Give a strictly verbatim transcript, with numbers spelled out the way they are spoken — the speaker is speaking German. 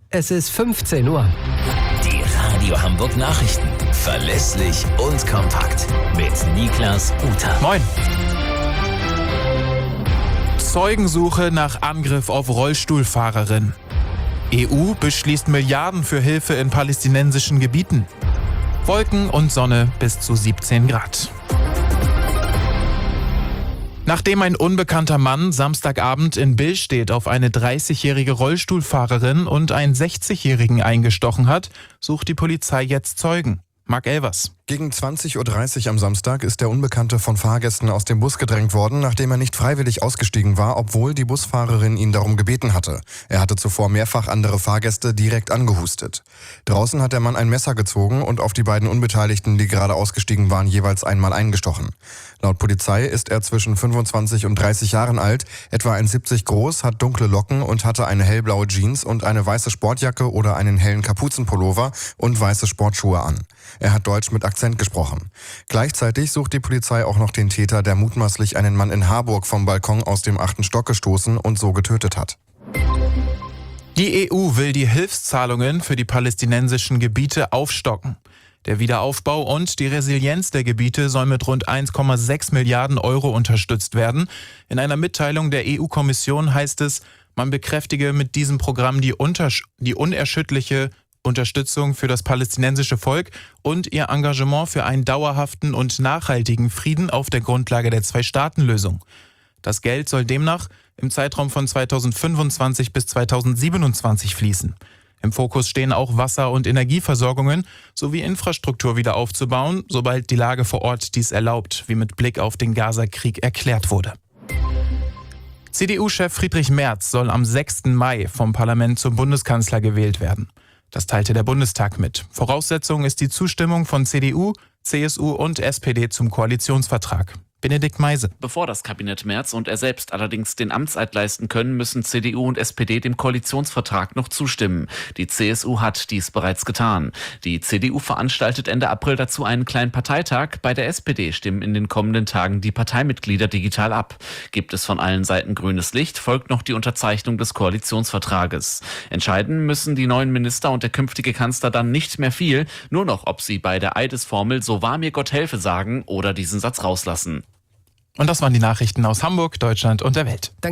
Es ist fünfzehn Uhr. Die Radio Hamburg Nachrichten. Verlässlich und kompakt. Mit Niklas Uter. Moin. Zeugensuche nach Angriff auf Rollstuhlfahrerin. E U beschließt Milliarden für Hilfe in palästinensischen Gebieten. Wolken und Sonne bis zu siebzehn Grad. Nachdem ein unbekannter Mann Samstagabend in Billstedt auf eine dreißigjährige Rollstuhlfahrerin und einen sechzigjährigen eingestochen hat, sucht die Polizei jetzt Zeugen. Marc Elvers. Gegen zwanzig Uhr dreißig am Samstag ist der Unbekannte von Fahrgästen aus dem Bus gedrängt worden, nachdem er nicht freiwillig ausgestiegen war, obwohl die Busfahrerin ihn darum gebeten hatte. Er hatte zuvor mehrfach andere Fahrgäste direkt angehustet. Draußen hat der Mann ein Messer gezogen und auf die beiden Unbeteiligten, die gerade ausgestiegen waren, jeweils einmal eingestochen. Laut Polizei ist er zwischen fünfundzwanzig und dreißig Jahren alt, etwa eins Komma siebzig groß, hat dunkle Locken und hatte eine hellblaue Jeans und eine weiße Sportjacke oder einen hellen Kapuzenpullover und weiße Sportschuhe an. Er hat Deutsch mit Akzent gesprochen. Gleichzeitig sucht die Polizei auch noch den Täter, der mutmaßlich einen Mann in Harburg vom Balkon aus dem achten Stock gestoßen und so getötet hat. Die E U will die Hilfszahlungen für die palästinensischen Gebiete aufstocken. Der Wiederaufbau und die Resilienz der Gebiete soll mit rund eins Komma sechs Milliarden Euro unterstützt werden. In einer Mitteilung der E U-Kommission heißt es, man bekräftige mit diesem Programm die, untersch- die unerschütterliche Unterstützung für das palästinensische Volk und ihr Engagement für einen dauerhaften und nachhaltigen Frieden auf der Grundlage der Zwei-Staaten-Lösung. Das Geld soll demnach im Zeitraum von zweitausendfünfundzwanzig bis zweitausendsiebenundzwanzig fließen. Im Fokus stehen auch Wasser- und Energieversorgungen sowie Infrastruktur wieder aufzubauen, sobald die Lage vor Ort dies erlaubt, wie mit Blick auf den Gaza-Krieg erklärt wurde. C D U-Chef Friedrich Merz soll am sechsten Mai vom Parlament zum Bundeskanzler gewählt werden. Das teilte der Bundestag mit. Voraussetzung ist die Zustimmung von C D U, C S U und S P D zum Koalitionsvertrag. Benedikt Meise. Bevor das Kabinett Merz und er selbst allerdings den Amtseid leisten können, müssen C D U und S P D dem Koalitionsvertrag noch zustimmen. Die C S U hat dies bereits getan. Die C D U veranstaltet Ende April dazu einen kleinen Parteitag. Bei der S P D stimmen in den kommenden Tagen die Parteimitglieder digital ab. Gibt es von allen Seiten grünes Licht, folgt noch die Unterzeichnung des Koalitionsvertrages. Entscheiden müssen die neuen Minister und der künftige Kanzler dann nicht mehr viel, nur noch, ob sie bei der Eidesformel "So wahr mir Gott helfe" sagen oder diesen Satz rauslassen. Und das waren die Nachrichten aus Hamburg, Deutschland und der Welt.